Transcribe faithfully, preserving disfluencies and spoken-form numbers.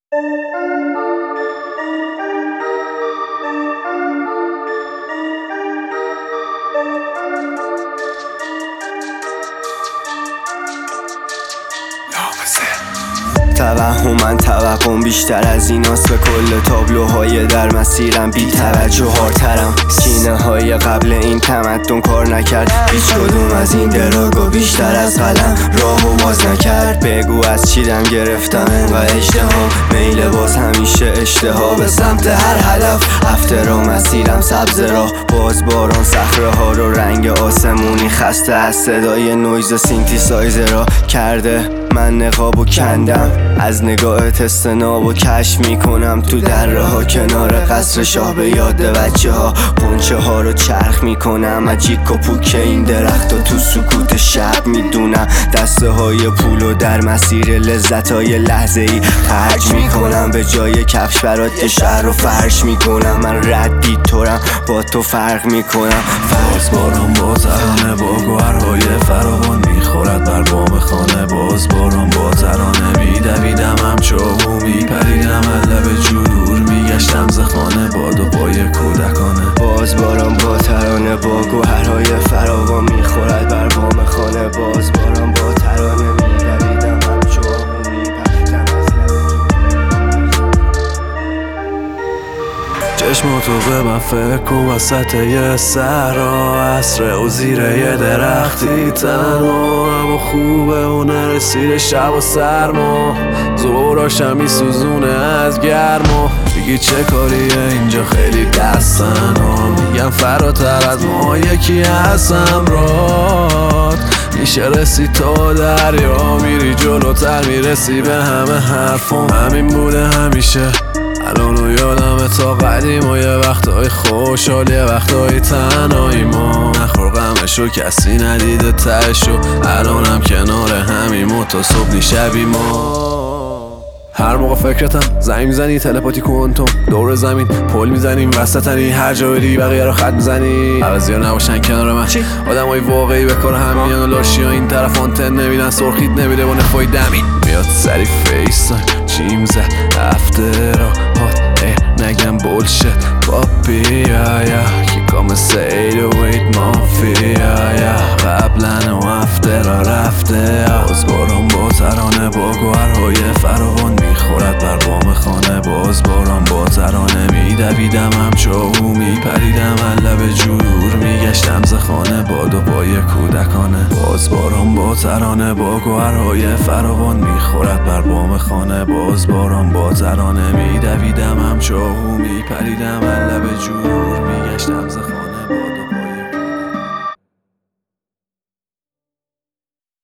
توهمن توقعم بیشتر از ایناست، به کل تابلوهای در مسیرم بی توجه هارترم. سینه های قبل این تمدن کار نکرد، هیچ کدوم از این دراگا بیشتر از قلم راهو باز نکرد. بگو از چی دم گرفتم انقدر اشتها، میل باز همیشه اشتها به سمت هر هدف. هفته را مسیرم سبز راه، باز باران صخره ها رو رنگ آسمونی، خسته از صدای نویز سینتی سایز را کرده. من نقاب و کندم از نگاه استناب و کشف میکنم تو دره ها کنار قصر شاه، به یاد بچه ها قنچه ها رو چرخ میکنم از جیک و پوک این درخت و تو سکوت شب میدونم دسته های پولو در مسیر لذت های لحظه ای خرج میکنم. به جای کفش برات یه شهر رو فرش میکنم، من رد بیتورم با تو فرق میکنم. باز باران با ترانه با گوهرهای فراوان میخورد بر بام خانه، باز باران با ترانه میدویدم همچو میپریدم از لب جور میگشتم ز خانه با دو پای کودکانه. باز باران با ترانه با گوهرهای فراوان میخورد بر بام خانه، باز باران با ترانه میدویدم همچو میپریدم از لب چشماتو به من فکر کن وسط یه صحرا، عصر و زیر یه درختی تنها، اما خوبه و نرسیده شب و سرما، زوراشم میسوزونه از گرما. دیگه چه کاریه اینجا خیلی دستن ها، میگم فراتر از ما یکی هستم راد. میشه رسید تا دریا، میری جلوتر میرسی به همه حرفم، همین بوده همیشه. الانو یادمه تا قدیم و یه وقتای خوشحال یه وقتای تنهایی، ما نخور غمشو کسی ندیده تهشو، الانم کنار همیم تا صبح شبی ما. هر موقع فکرتم زنگ میزنی تلپاتی کوانتوم، دور زمین پل میزنیم وسطنی، هر جا بری بقیه رو خط میزنی، عوضی ها نباشن کنار من. آدم های واقعی به کار هم میان و لاشی ها این طرف آنتن نمیدن، سرخید نمیده با نفای دمی میاد سری فیس چیم زد افتر هات نگم بولشت پاپی یا کی کام سید و وید مافیا یا قبلن و افتر ها رفته. باز باران با ترانه با گوهرهای فراوان میخورد بر بام خانه، باز باران با ترانه میدویدم همچو میپریدم از لب جور میگشتم ز خانه با دو پای کودکانه. باز باران با ترانه با گوهرهای فراوان میخورد بر بام خانه، باز باران با ترانه میدویدم همچو میپریدم از لب جور میگشتم ز خانه.